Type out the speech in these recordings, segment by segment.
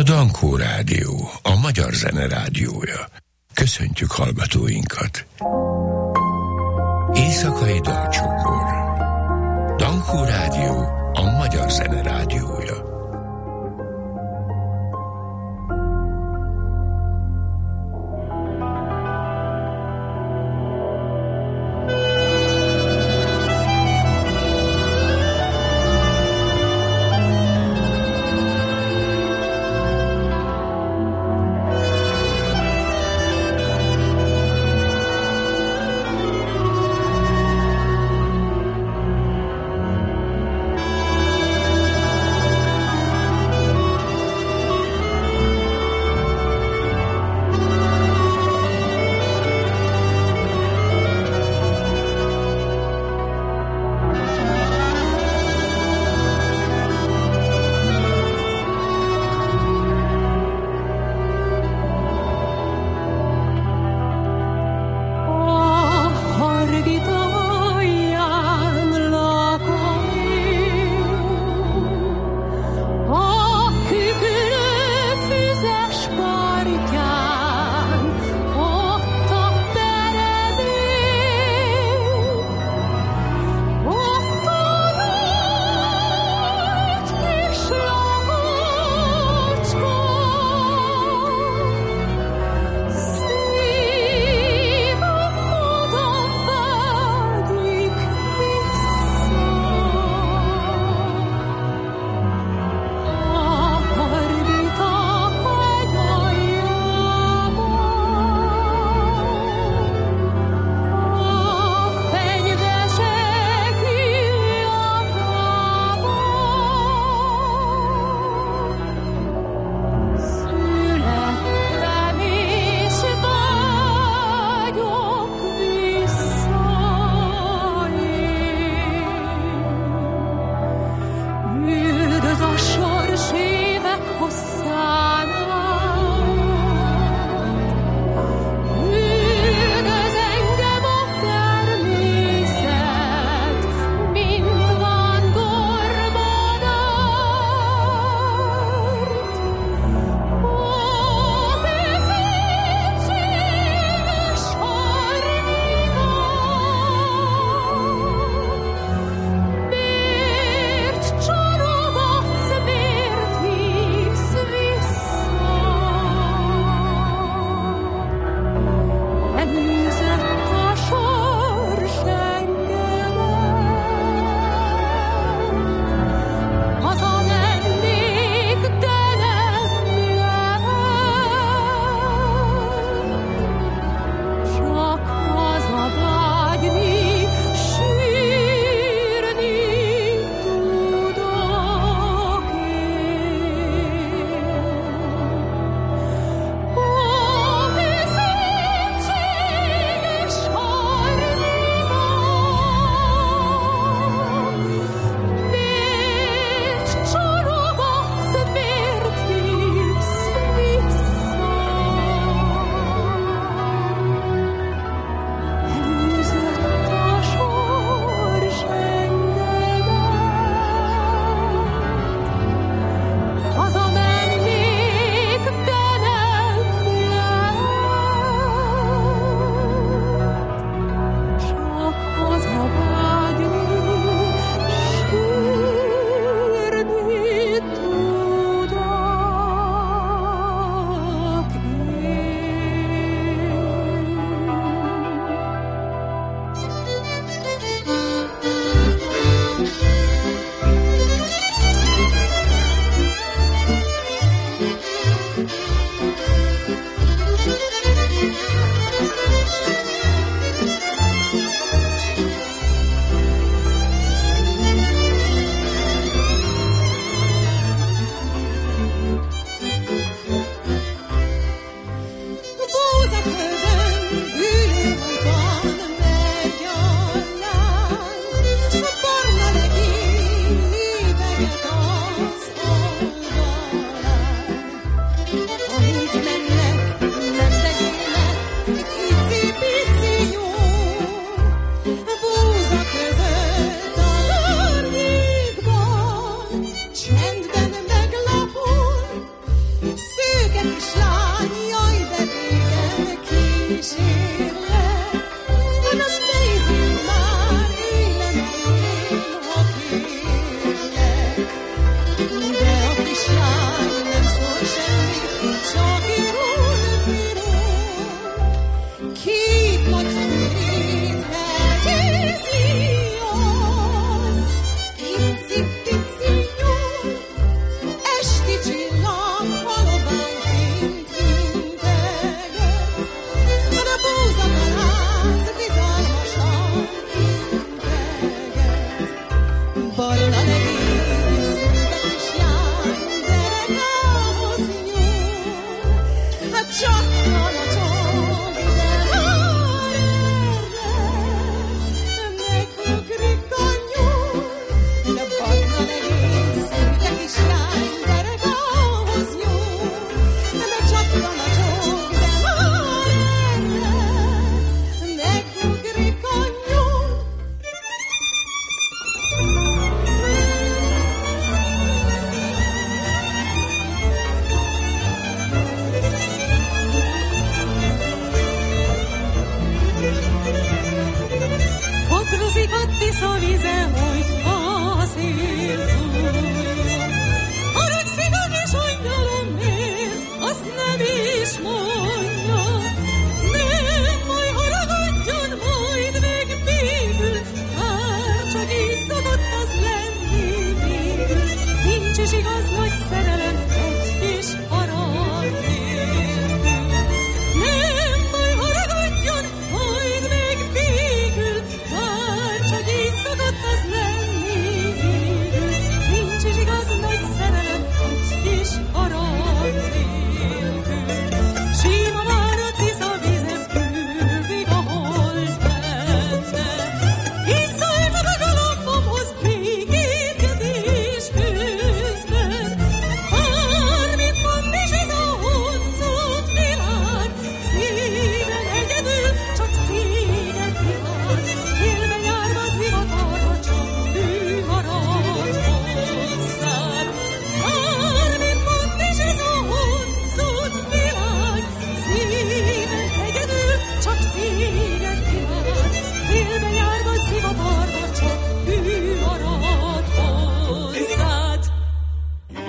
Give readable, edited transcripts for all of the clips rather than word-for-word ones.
a Dankó Rádió, a magyar zene rádiója. Köszöntjük hallgatóinkat. Éjszakai dalcsokor. Dankó Rádió, a magyar zene rádiója.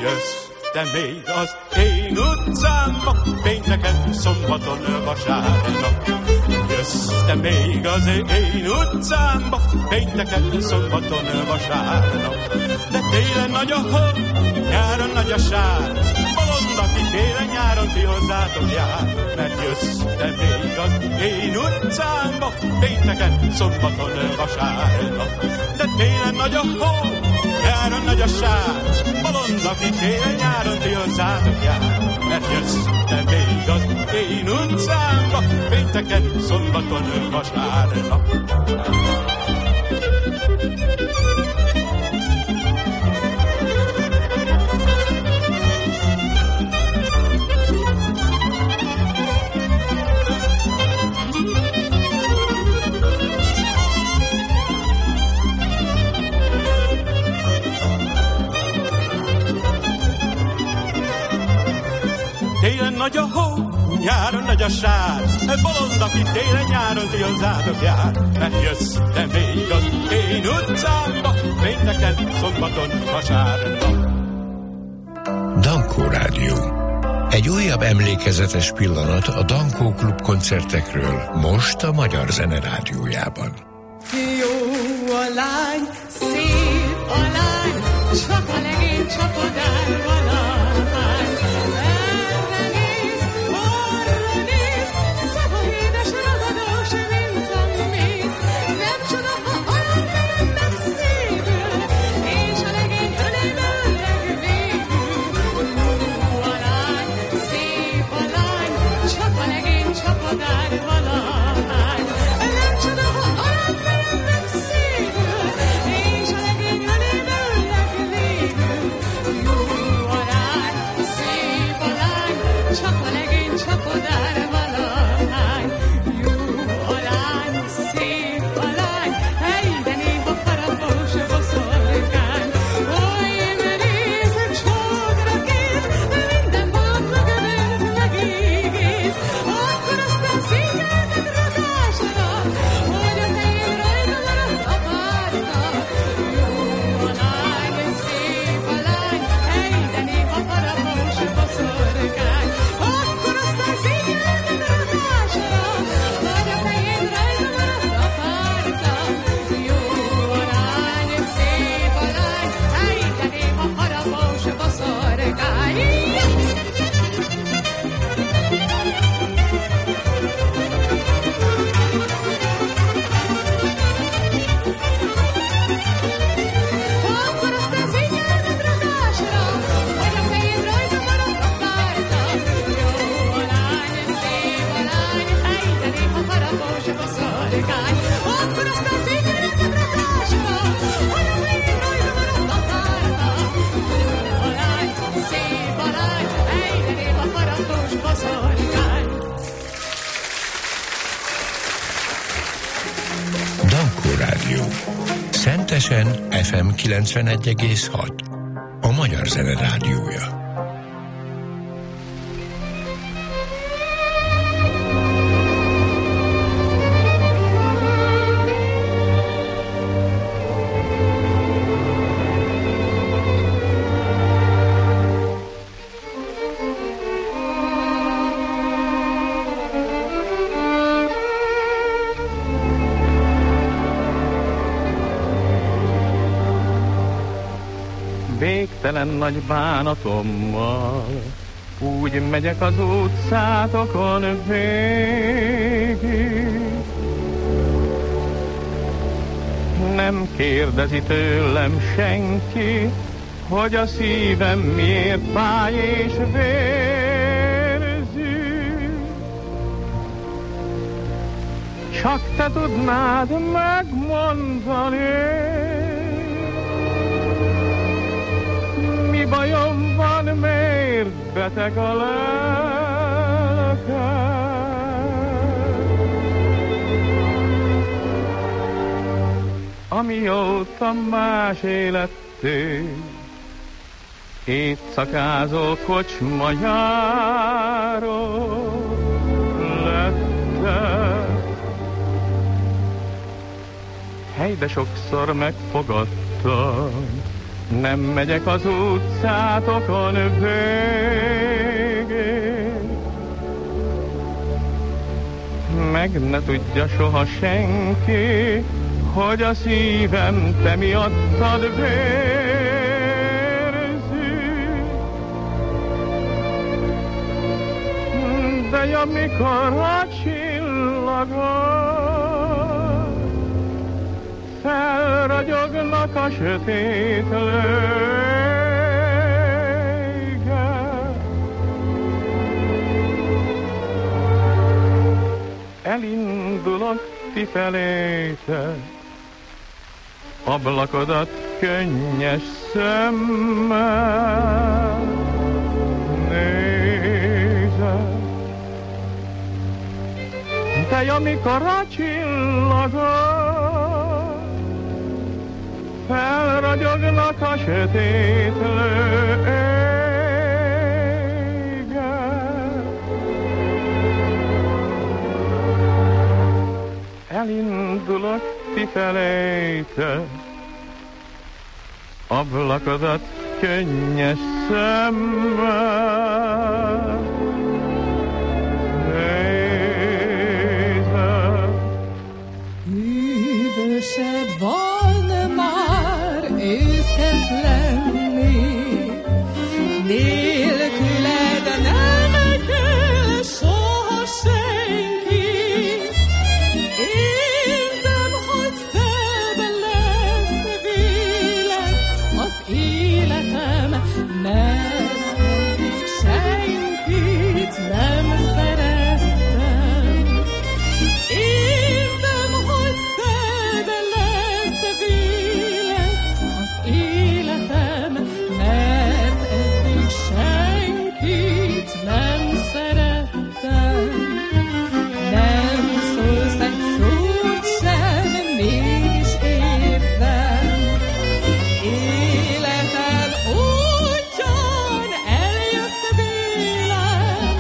jössz te még az én utcámba, pénteken, szombaton, vasárnap. Jössz te még az én utcámba, pénteken, szombaton, vasárnap. De télen nagy a hó, nyáron nagy a sár, bolond, aki télen, nyáron ti hozzátok jár. Mert jössz te még az én utcámba, pénteken, szombaton, vasárnap. De télen nagy a hó, nyáron nagy a sár, bolond, aki télen, nyáron ti hozzátok jár. Mert jössz te még az én utcámba, pénteken, szombaton, vasárnap. Télen nagy a hó, nyáron nagy a sár, bolond, aki télen, nyáron ti hozzátok jár. Mert jössz te még az én utcámba, pénteken, szombaton, vasárnap. Dankó Rádió. Egy újabb emlékezetes pillanat a Dankó Klub koncertekről, most a Magyar Zene Rádiójában. Jó a lány, szép a lány, csak a legény csapodár valahány. Szentesen FM 91,6. A Magyar Zene Rádiója. Végtelen nagy bánatommal úgy megyek az utcátokon végig. Nem kérdezi tőlem senki, hogy a szívem miért fáj és vérzik. Csak te tudnád megmondani, mi bajom van, miért beteg a lelkem. Amióta más életté éjszakázó kocsmajáró lettem. Hely, de sokszor megfogadtam, Nem megyek az utcátokon végig, meg ne tudja soha senki, hogy a szívem te miattad vérzik. De amikor a csillagok felragyognak a sötét léggel, elindulok ti felétek, ablakodat könnyes szemmel nézem. De amikor a csillagok felragyognak a sötét léggel, elindulok ti felétek, ablakodat könnyes szemmel nézem. Hűvösebb van már őszhez lenni, nélküled nem kell soha senki. Érzem, hogy szebb lesz vélet az életem, mert eddig senkit nem szerettem. Érzem, hogy szebb lesz vélet az életem, mert eddig senkit nem szerettem. Nem szólsz egy szót sem, mégis érzem. Életem útján eljött vélem,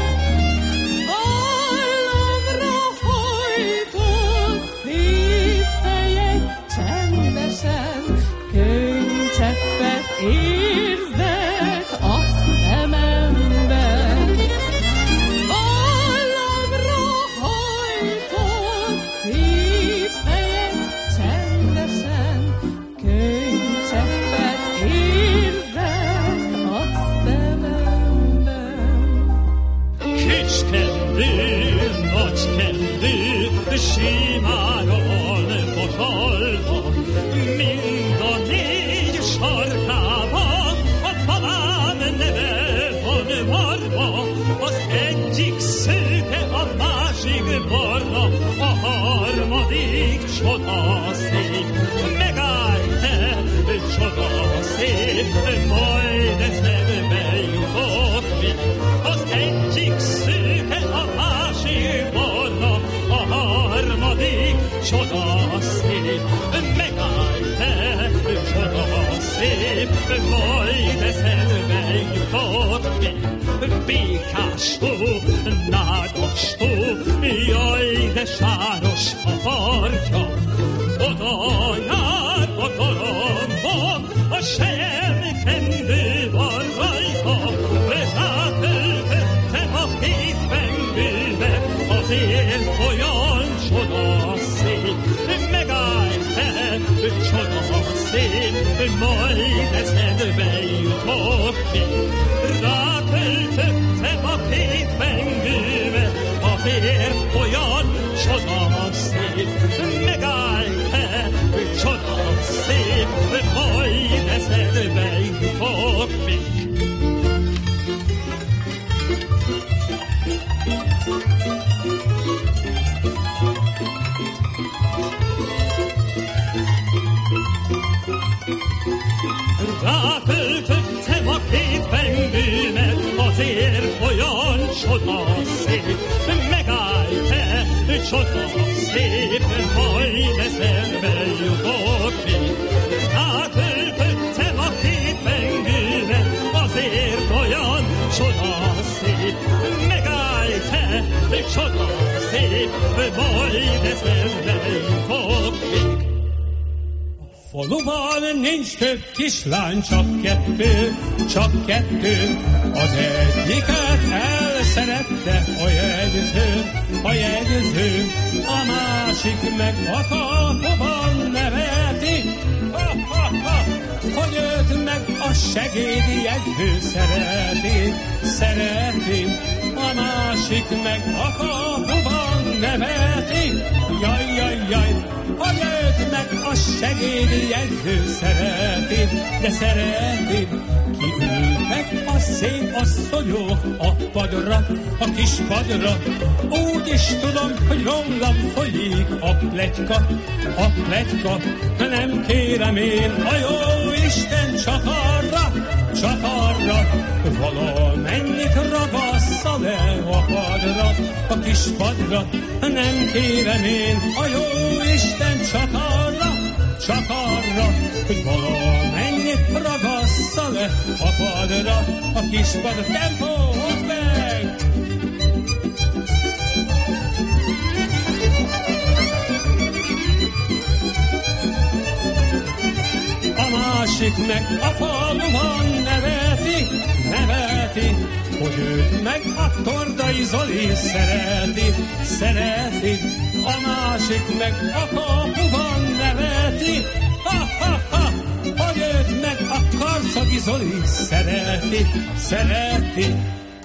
vallamra hajtott szép fejed csendesen, könycseppet érzek a szememben. Vallamra hajtott szép fejed csendesen, könycseppet érzek a szememben. Kis kendő, nagy kendő, simáron botolva, mind a négy sarkába, a palán neve van varva, az egyik szőke, a másik barna, a harmadik csodaszép. Megállj te, csodaszép, majd eszedbe jutott még. Az egyik szőke, a másik barna, a harmadik csodaszép. Megállj te, csodaszép, majd eszedbe jutott még. Békás tó, nádas tó, jaj, de sáros a partja. Oda jár a galambok, a selyemkendő van rajta. Rátöltöttem a két pengőbe, azért olyan csodaszép. Megállj te, csodaszép, majd eszedbe jutott még. Rátöltöttem a két pengőbe, azért olyan csodaszép. Megállj te, csodaszép, majd eszedbe jutott még. Rátöltöttem a két pengőmet, azért olyan csodaszép. Megállj te, csodaszép, majd eszedbe jutott még. Rátöltöttem a két pengőmet, azért olyan csodaszép. Megállj te, csodaszép, majd eszedbe jutott még. faluban nincs több kislány, csak kettő. Az egyiket elszerette a jegyző, a másik meg a kapuban neveti, hogy őt meg a segédi jegyző szereti, a másik meg a kapuban neveti, jaj, hogy őt meg a segédi jegyző szereti, de szereti. Kiültek a szép asszonyok a padra, a kis padra, úgy is tudom, hogy rólam folyik a pletyka, nem kérem én a jó Isten csak arra, valamennyit ragassza le a padra, a kis padra, nem kérem én a jó Isten csak arra, hogy valamennyit ragassza le a padra, a kis padra, tempó, hozd meg! A másik meg a faluban neveti, hogy őt meg a Tordai Zoli szereti, a másik meg a kapuban neveti, hogy őt meg a Karcagi Zoli szereti.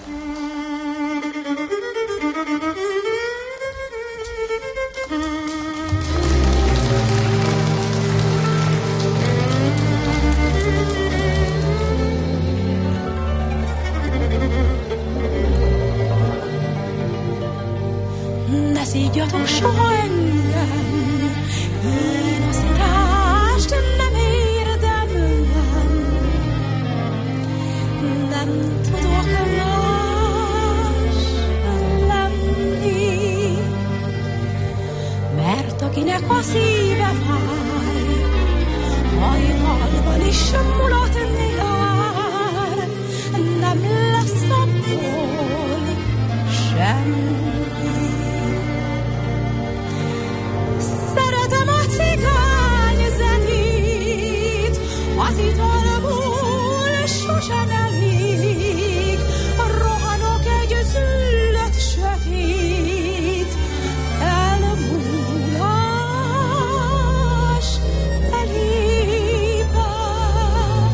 Ne szídjatok soha engem, én az írást nem érdemlem, nem tudok más lenni, mert akinek a szíve fáj, hajnalban is mulatni jár, nem lesz abból semmi. Szeretem a cigány zenét, az italból sosem elég, rohanok egy züllött sötét elmúlás elében.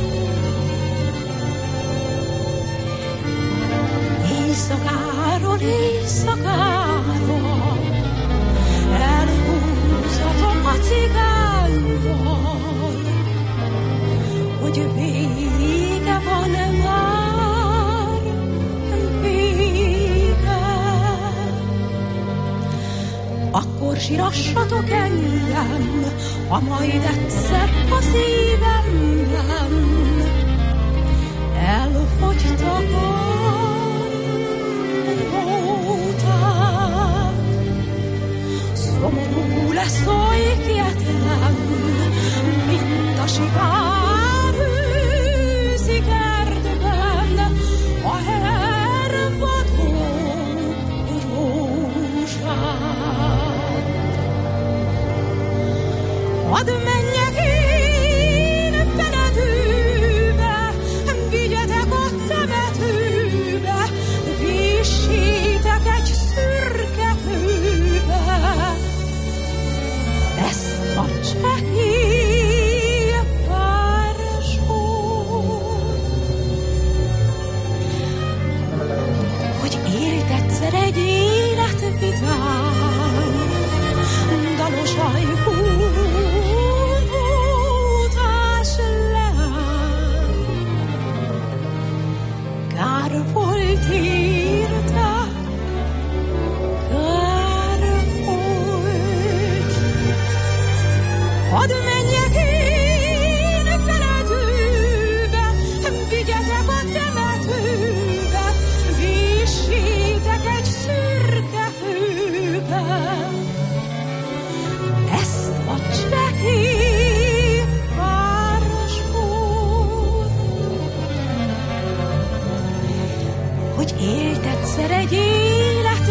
Éjszakáról elhúzatom a cigányval, hogy vége van már, vége. Akkor sírassatok engem, ha majd egyszer a szívemben elfogytak a nóták. Szomorú lesz olykétlen, mint a sivár őszi kertben, a hervadó rózsák. Hadd menjek én Benedőbe, vigyetek a temetőbe, vissétek egy szürke hőbe, ezt a csehély pársót, hogy élt egyszer egy élet vidám, dalos ajkú utás leány. Kár volt érte, kár volt. Hadd menjek én Benedőbe, vigyetek a temetőbe, vissétek egy szürke hőbe, ezt a csehély pársót, hogy élt egyszer egy élet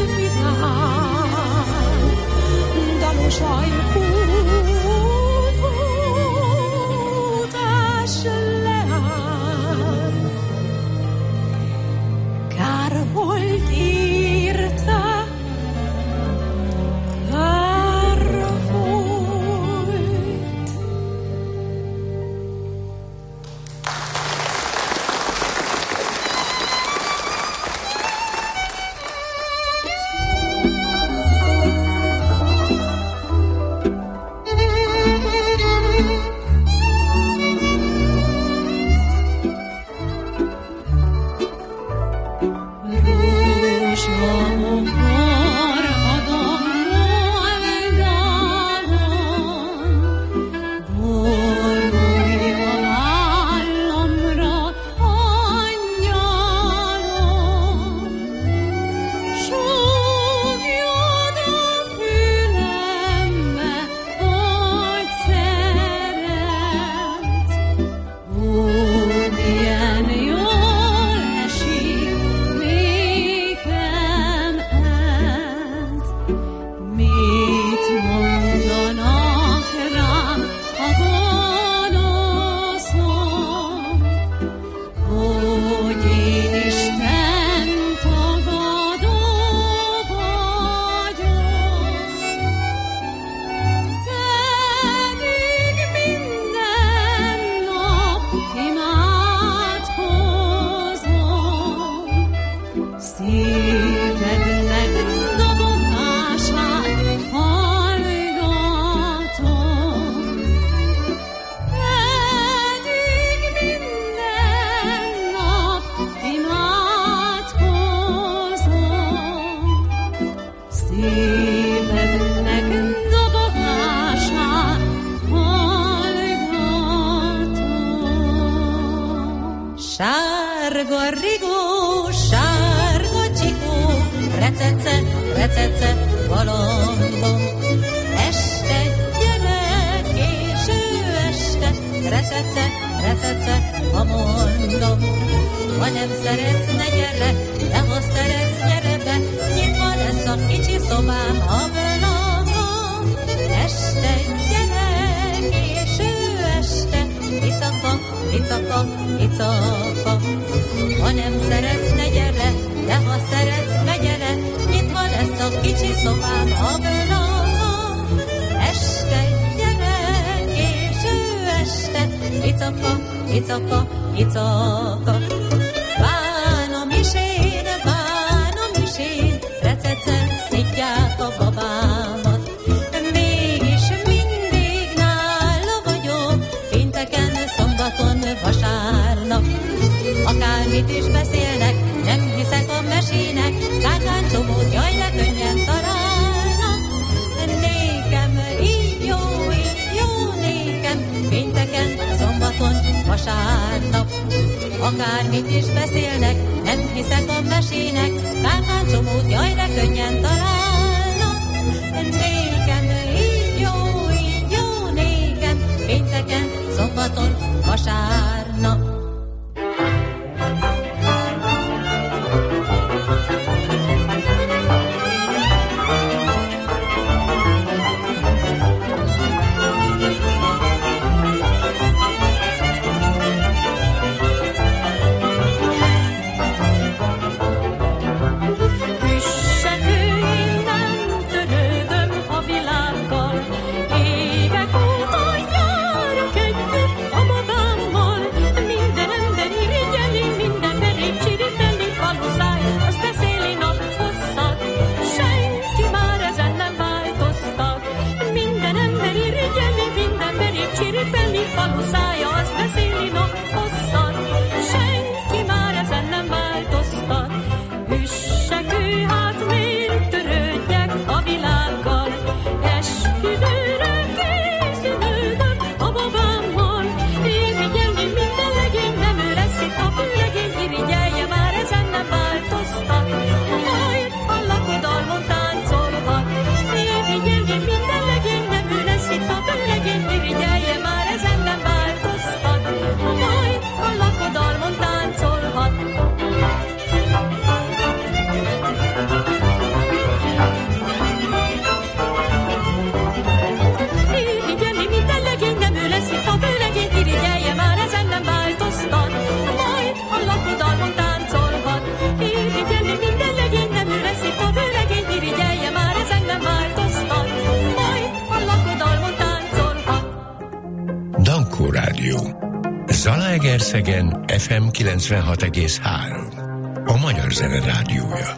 vidám, dalos ajkú Sárga rigó, sárga csikó, recece, recece, galambom. Este gyere, késő este, recece, recece, ha mondom. Ha nem szeretsz, ne gyere, de ha szeretsz, gyere be, nyitva lesz a kicsi szobám, ablakon. Este gyere, késő este, icaka, icaka, icaka. Ha nem szeretsz, ne gyere, de ha szeretsz, ne gyere, nyitva lesz a kicsi szobám, ablakon. Este gyere, késő este, icaka, icaka, icaka. Bánom is én, recece, szidják a babámat. Mégis mindig nála vagyok, pénteken, szombaton, vasárnap. Akármit is beszélnek, nem hiszek a mesének, kártyáncsomót, jaj, de könnyen találnak. Nékem így jó nékem, pénteken, szombaton, vasárnap. Akármit is beszélnek, nem hiszek a mesének, kártyáncsomót, jaj, de könnyen találnak. Nékem így jó nékem, pénteken, szombaton, vasárnap. Zalaegerszegen FM 96,3. A Magyar Zene Rádiója.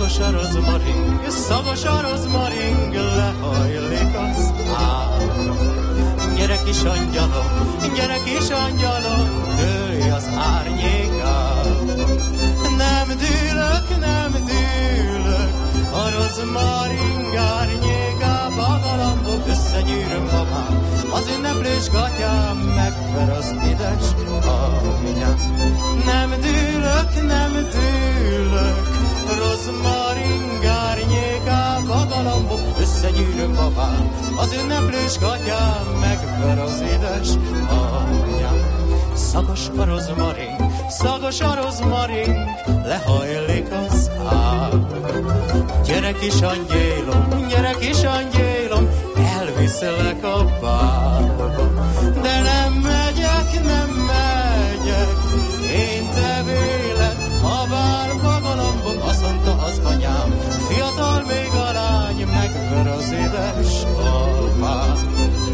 szagos a rozmaring, lehajlik az ág. Gyere kis angyalom, dőlj az árnyékába. Nem dűlök, a rozmaring árnyékába. Galambok összegyűröm babám, az ünneplős gatyám megver az édes anyám. Nem dűlök, rozmaring árnyékába. Galambok összegyűröm babám, az ünneplős gatyám megver az édes anyám. Szagos a rozmaring, lehajlik az ág. Gyere kis angyélom, elviszlek a bálba. De nem megyek, én te véled a bálba. Galambok, azt mondta az anyám, fiatal még a lány, megver az édes apám.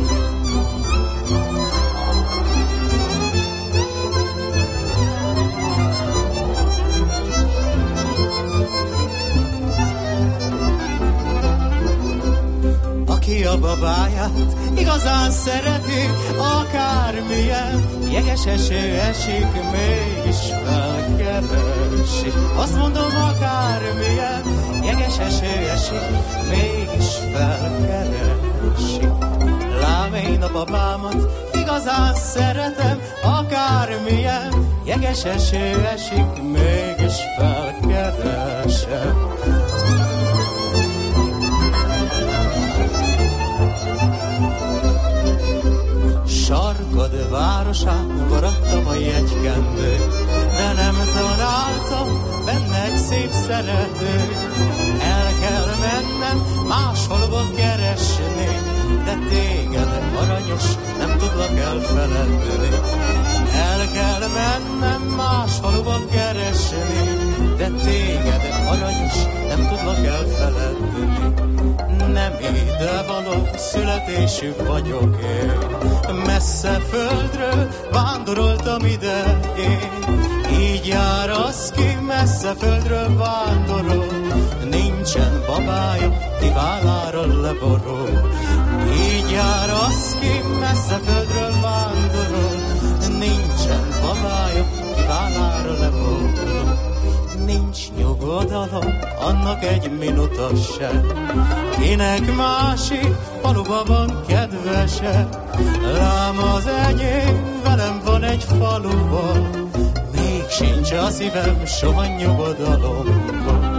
Aki a babáját igazán szereti, akármilyen jeges eső esik, mégis felkeresi. Azt mondom, akármilyen jeges eső esik, mégis felkeresi. Lám én a babámat igazán szeretem, akármilyen jeges eső esik, mégis felkeresem. Sarkad városán maradtam a jegykendő, de nem találtam benne egy szép szerető. El kell mennem más faluba keresni, de téged aranyos nem tudlak elfeledni. El kell mennem más faluba keresni, de téged aranyos nem tudlak elfeledni. Nem idevaló születésű vagyok én, messze földről vándoroltam ide én. Így jár az, ki messze földről vándorol, nincsen babája, ki vállára leborul. Így jár az, ki messze földről vándorol, nincsen babája, ki vállára leborul. Nincs nyugodalom, annak egy minuta se, kinek másik faluba van kedvese. Lám az enyém velem van egy faluban, még sincs a szívem soha nyugodalomban.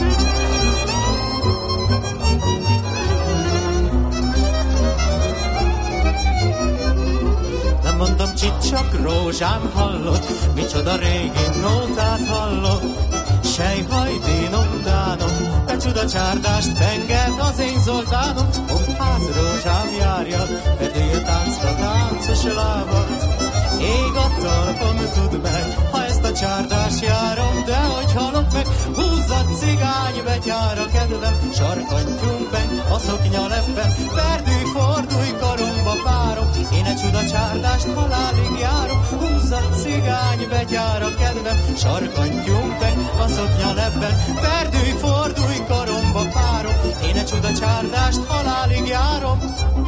Nem mondom, csicsak rózsám hallott, micsoda régi nótát hallott. Sejhajdinom, dánom, becsuda csárdást penget az én Zoltánom. Pompáz rózsám járja, bedél táncra táncos lábat. Ég a talpam, tudd meg, ha ezt a csárdást járom, de hogy halok meg, húzzad cigány, betyár a kedvem. Sarkantyúm beny, a szoknya lebben, perdülj, fordulj, karomba párom. Én egy csuda csárdást halálig járom, húzzad cigány, betyár a kedvem. Sarkantyúm beny, a szoknya lebben, perdülj, fordulj, karomba párom. Én egy csuda csárdást halálig járom.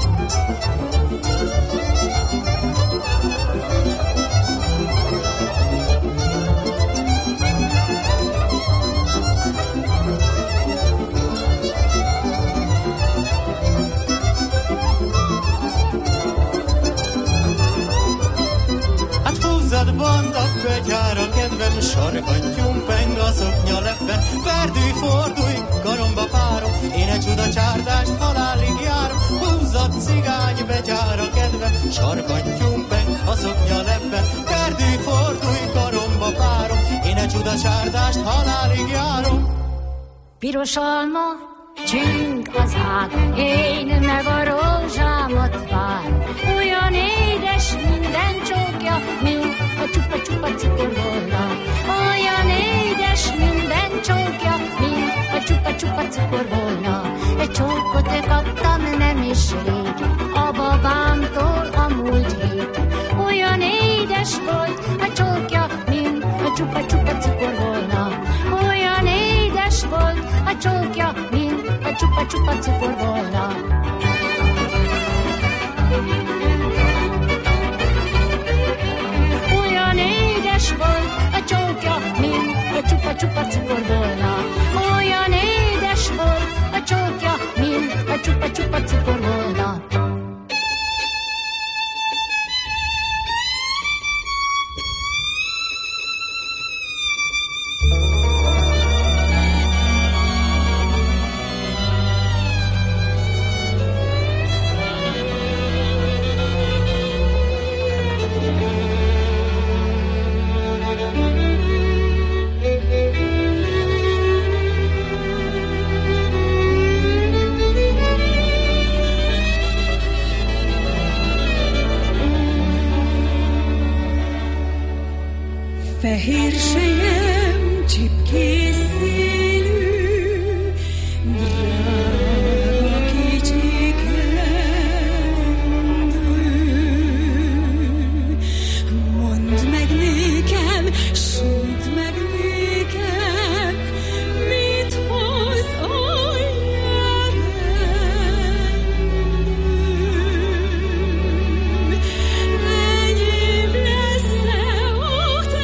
Bandak, betyár a kedvem, sarkantyúm peng a szoknya lebben. Perdülj, fordulj, karomba párom, én egy csuda csárdást halálig járom. Húzzad cigány, betyár a kedvem, sarkantyúm peng a szoknya lebben. Perdülj, fordulj, karomba párom, én egy csuda csárdást halálig járom. Piros alma, csüng az ág, én meg a rózsámat várom. Olyan édes minden csókja, mint a csupa-csupa cukorvolna. Olyan édes minden csókja, mint a csupa-csupa cukorvolna. Egy csókot kaptam nem is régen, a babámtól a múlt héten. Olyan édes volt a csókja, mint a csupa-csupa cukorvolna. Olyan édes volt a csókja, mint a csupa-csupa cukorvolna. Olyan édes volt a csókja, mint a csupa-csupa cukorvolna. Olyan édes volt a csókja, mint a csupa-csupa cukorvolna. Fehér sejem, csipkés színű, drága kicsi kendő. Mondd meg nékem, súgd meg nékem, mit hoz a jövendő. Enyém lesz-e a te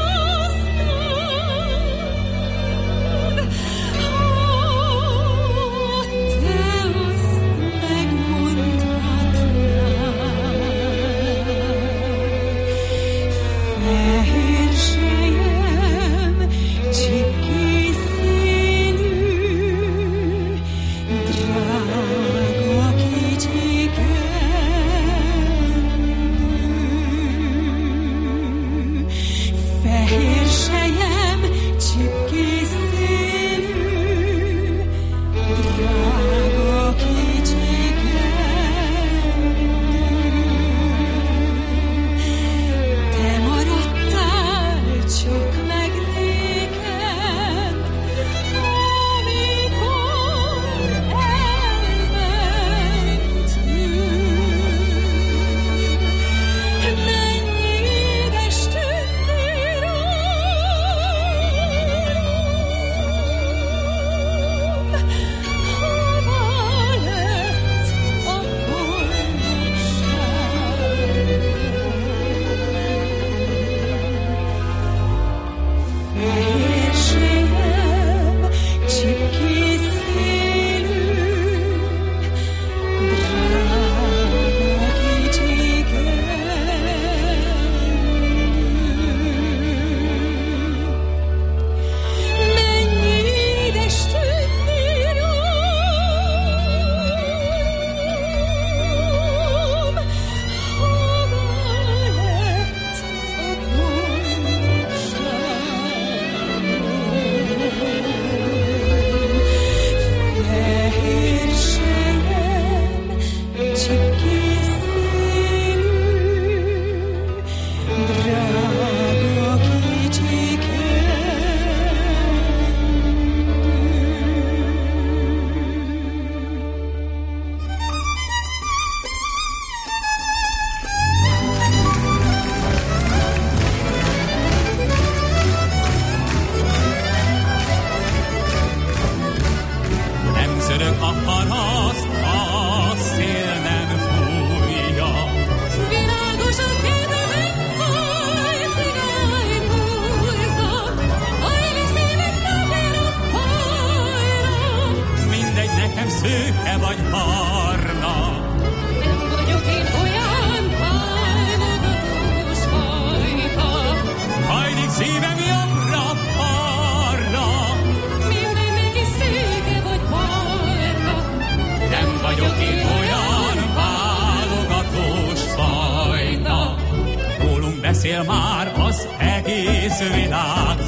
beszél már az egész világ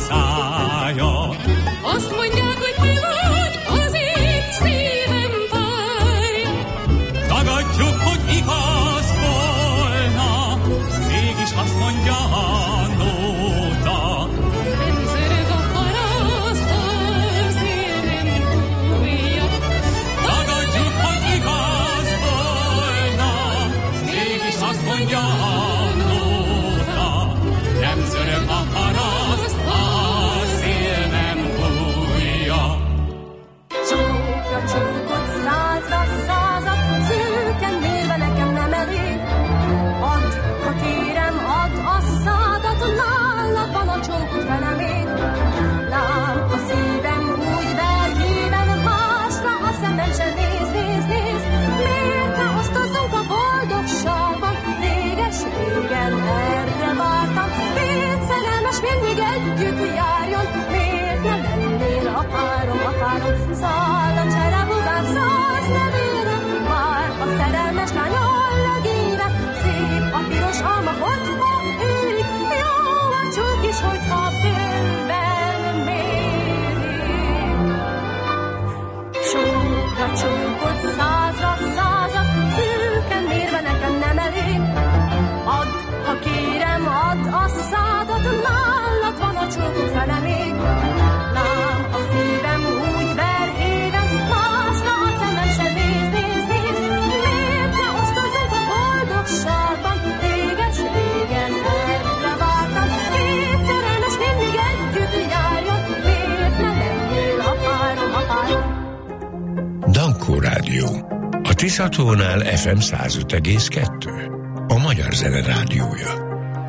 szája. Azt mondják, hogy te vagy az én szívem párja. Tagadjuk, hogy igaz volna, mégis azt mondja a nóta. Nem zörög a paraszt, az én nem fújja. Tagadjuk, hogy igaz volna, mégis azt mondja a nóta. Nem zörög a paraszt, a szél nem fújja. várom, száll a cserepugár, száz nevére, már a szerelmes lány allegére, szép a piros alma, hogyha érik, jó a csók is, hogyha bőven mérik. Csók a csókot százra százat, szűken mérve nekem nem elég. Add, ha kérem, add a szádat, nálad van a csókok fele még. Lám a szívem úgy ver éven, másra a szemem se néz, néz, néz. Miért ne osztozunk a boldogságban? Réges-régen erre vártam. Két szerelmes mindig együtt járjon, miért ne lennél a párom, a párom? Dankó Rádió. A Tiszatónál FM 105,2. A Magyar Zene Rádiója.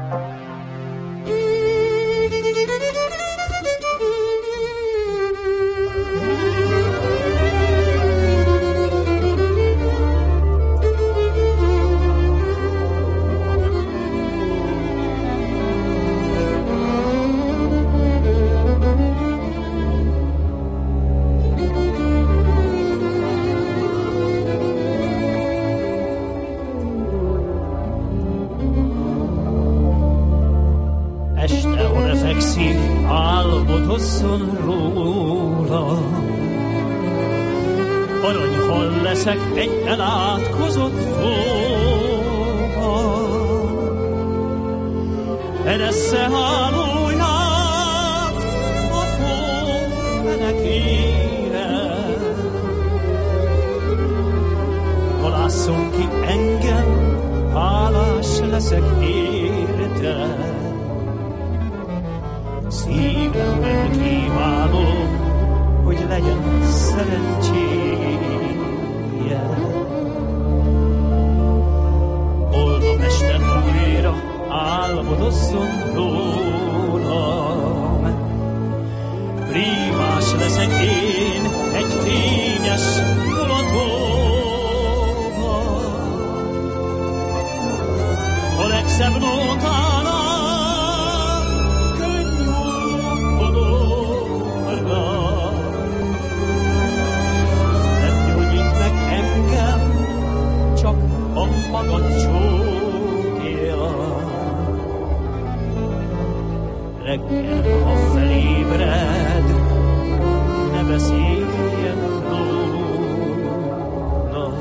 Aranyhal leszek egy elátkozott flóban, eressze hálóját a tó fenekére. Halásszon ki engem, hálás leszek érte. Szívemmel kívánom, hogy legyen szerencséje. Holnap este újra álmodozzon rólam. Prímás leszek én egy fényes mulatóban. A legszebb nótának a magad csókja. Reggel, ha felébred, ne beszéljen róla.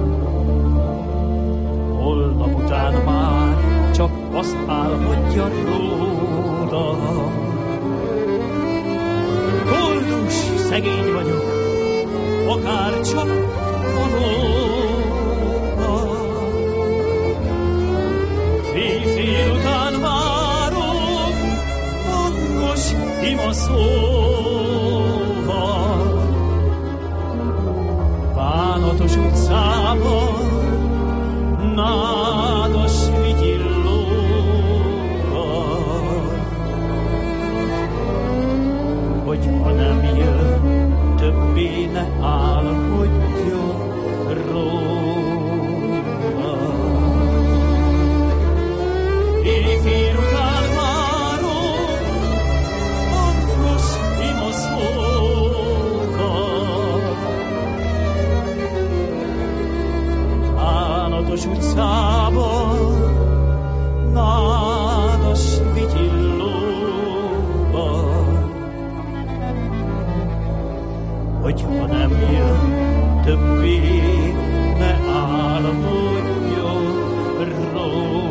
Holnap után már csak azt álmodja róla. Koldus, szegény vagyok, akár csak való. Éjfél után várok, hangos imaszóval. Bánatos utcában, nádas vigyillóval. Hogy ha nem jön, többé ne álmodjon róla. Éjfél után várok, hangos imaszókkal. Bánatos utcában, nádas vigyillóban. Hogyha nem jön, többé ne álmodjon róla.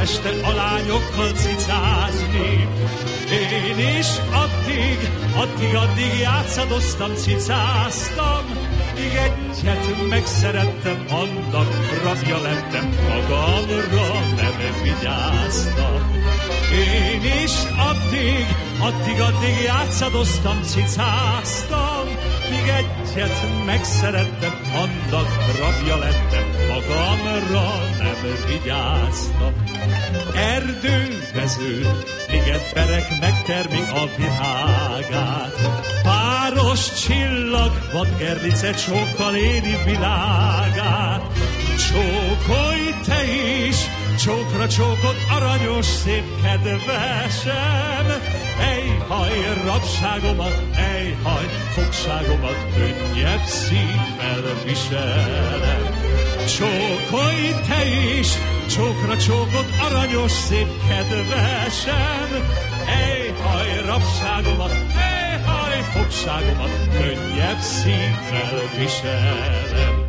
este a lányokkal cicázni. Én is addig játszadoztam, cicáztam, míg egyet megszerettem, annak rabja lettem, magamra nem vigyáztam. Én is addig játszadoztam, cicáztam, míg egyet megszerettem, annak rabja lettem, magamra nem vigyáztam. Erdővező, ligetberek megtermik a virágát, páros csillag, vadgerlice csókkal éri világát. Csókolj te is, csókra csókot, aranyos, szép kedvesem, ejhaj rabságomat, ejhaj fogságomat, könnyebb szívvel viselem. Csókolj te is, csókra csókot, aranyos, szép kedvesem, ejhaj rabságomat, ejhaj fogságomat, könnyebb szívvel viselem.